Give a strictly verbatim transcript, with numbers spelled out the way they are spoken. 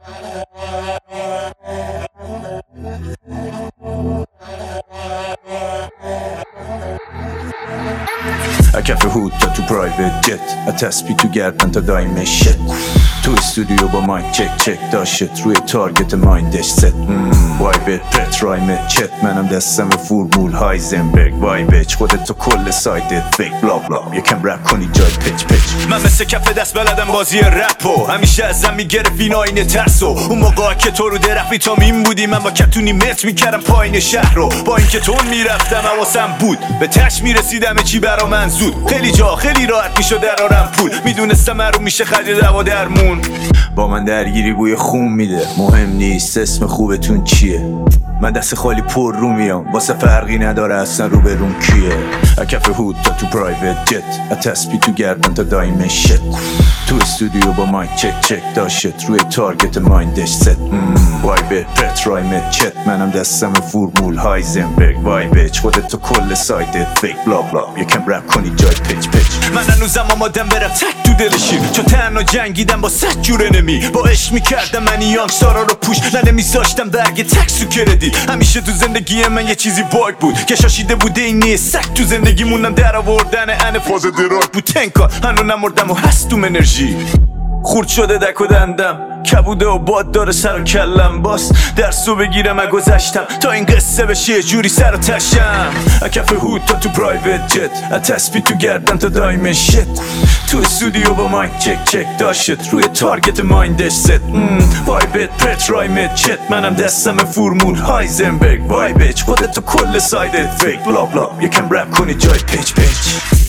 کف هود تا تو پرایوت جت اتسبی تو گردن تا دایم شت تو استودیو با مایک چک چک داشت روی تارگت مایندش ست وای بت پرت رایمت چت منم دستم فرمول هایزنبرگ وای بچ خودت تو کل سایدت فیک بلا بلا یکم رپ کنی جای پچ پچ من مثل کف دست بلدم بازی رپو همیشه ازم میگرفت این آینه ترسو اون موقع که تو رو درخت ویتامین بودی من با کتونی متر میکردم پایین شهر رو با اینکه تون میرفتم حواسم بود به تش میرسیدم چی برا من زود خیلی جا خیلی راحت میشد درارم پول میدونستم رو میشه خرید دوا درمون با من درگیری بوی خون میده مهم نیست اسم خوبتون چیه من دست خالی پر رو میام واسه فرقی نداره اصلا رو به روم کیه کف هود تا تو پرایوت جت اتسبی تو گردن تا دایم شت تو استودیو با مایک چک چک داشت روی تارگت مایندش ست وای بت پرت رایمت چت منم دستم فرمول هایزنبرگ وای بچ خودت تو کل سایدت فیک بلا بلا یکم رپ کنی جای پچ پچ من هنوزم آمادم برم تک تو دلشیر چون تنها جنگیدم با صد جور انمی با عشق میکردم من یانگ سارا رو پوش نه نمیذاشتم برگ تک سو کردی همیشه تو زندگی من یه چیزی باگ بود که شاشیده بوده اینی سک تو زندگی مونم در آوردن ان فاز دراگ بود تنکا هنو نمردم و هستم انرژی خورد شده دک و دندم کبوده و باد داره سر و کلم باس درسو بگیرم و گذشتم تا این قصه بشه یه جوری سر و تشم کف هود تا تو پرایوت جت اتسبی تو گردن تا دایم شت تو استودیو با مایک چک چک داشت روی تارگت مایندش ست وای بت پرت رایمت چت منم دستم فرمول هایزنبرگ وای بچ خودت تو کل سایدت فیک بلا بلا یکم رپ کنی جای پچ پچ